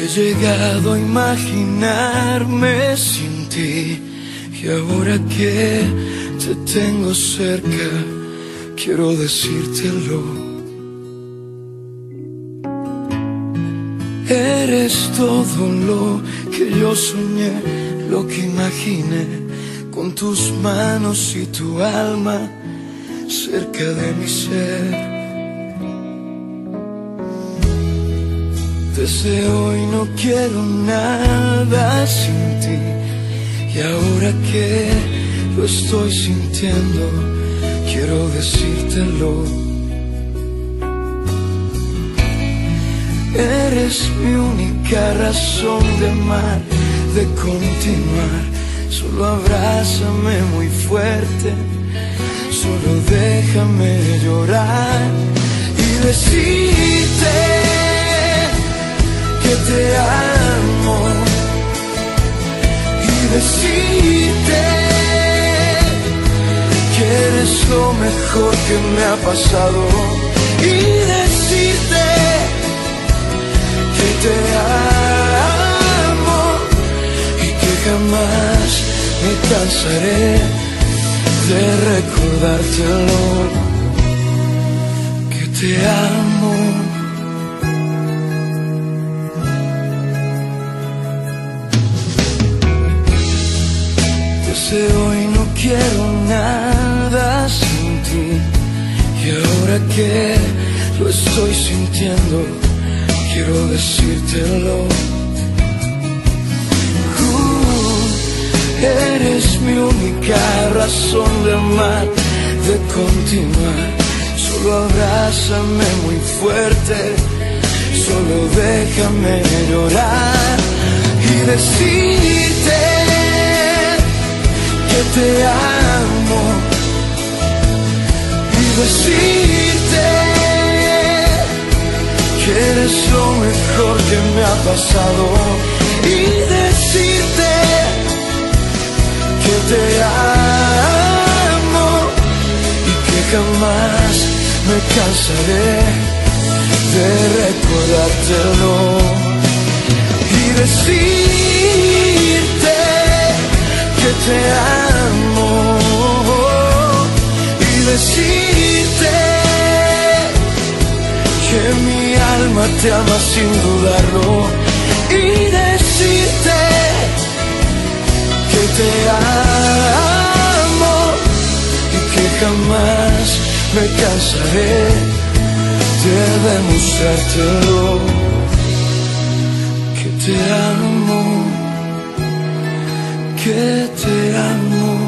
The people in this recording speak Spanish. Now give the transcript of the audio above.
He llegado a imaginarme sin ti, y ahora que te tengo cerca, quiero decírtelo. Eres todo lo que yo soñé, lo que imaginé, con tus manos y tu alma cerca de mi ser. Desde hoy no quiero nada sin ti, y ahora que lo estoy sintiendo, quiero decírtelo. Eres mi única razón de amar, de continuar. Solo abrázame muy fuerte, solo déjame llorar y decirte que te amo, y decirte que eres lo mejor que me ha pasado, y decirte que te amo y que jamás me cansaré de recordártelo, que te amo. Desde hoy no quiero nada sin ti, y ahora que lo estoy sintiendo, quiero decírtelo. Eres mi única razón de amar, de continuar. Solo abrázame muy fuerte, solo déjame llorar y decirte que te amo, y decirte que eres lo mejor que me ha pasado, y decirte que te amo y que jamás me cansaré de recordártelo, y decirte que te amo, y decirte que mi alma te ama sin dudarlo, y decirte que te amo y que jamás me cansaré de demostrártelo, que te amo, que te amo.